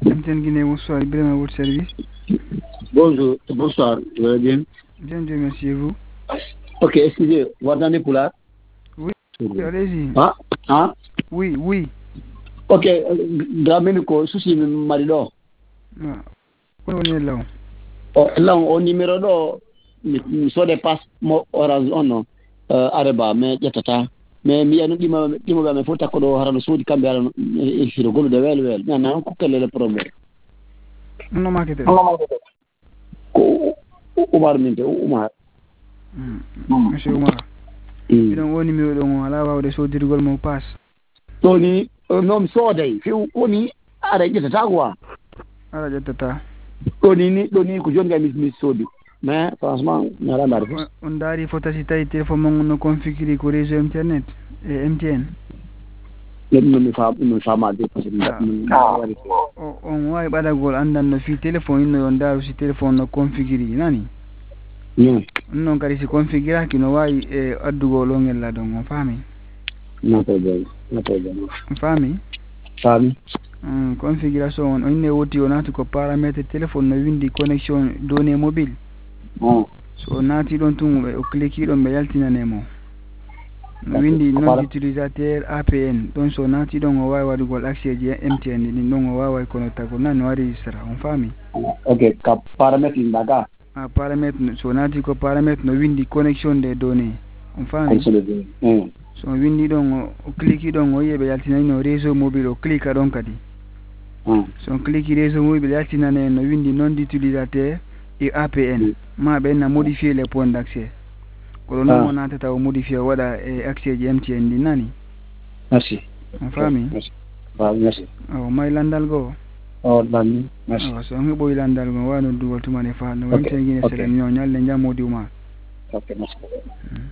MTN Guinée, bonsoir. Ibrahim à votre service. Bonjour, bonsoir, vous allez bien? Bien, Dieu merci, et vous? Ok, excusez, vous attendez pour là? Oui, allez-y. Ah, ah? Oui, oui. Ok, Domenico, souci marido. On est là. Oh, là, au numéro do, mi so dépasse mo orange ono, areba, mais yatata. Mais mi anu dima ba me fota ko do harano sudi kambe harano e firo golu de wel. Na ko kele le problème. Non, marketer. Ko Umar minte, Umar. Monsieur Omar. Idan woni mi don ala wa de so dirgol mo pass. Toni, no mi so dai, fi woni ara yatata quoi. Ala jattata. Doni ko jonga mi sodi. Mais franchement, nara marre. On dari fotasi tay téléphone mo no configurer ko réseau internet et MTN. Mi fa ma de parce que on way badagol andan no fi téléphone no on daru si téléphone no configurer nani. Non kadi si configura ki no way e addugol o ngel la don on fami. No problem. On fami? Fami. Configuration on ne woti on ati ko paramètre téléphone no windi connexion données mobile. So nati don tun o cliquer don be yaltinanemo. No windi non utilisateur APN don so nati don o way wadugol accès je MTN ni don o way connecta ko nan wari sara on fami. Ok, ka paramètre ndaga. Paramètre so nati ko paramètre no windi connexion des données on fami. So windi don o cliquer don o yebe yaltinani réseau mobile o cliquer don kadi. So cliquer réseau mobile yaltinane no windi non utilisateur et APN ma ben na modifier les points d'accès ko non on atata o modifier wada accès je MTN di nani. Merci. On fami? Merci. Oh may landal go. Oh bani. Merci. So ngi boy landal go wano duwal tumane fa no MTN Guinée sele ñoo ñal le njamodi uma. Ok, merci.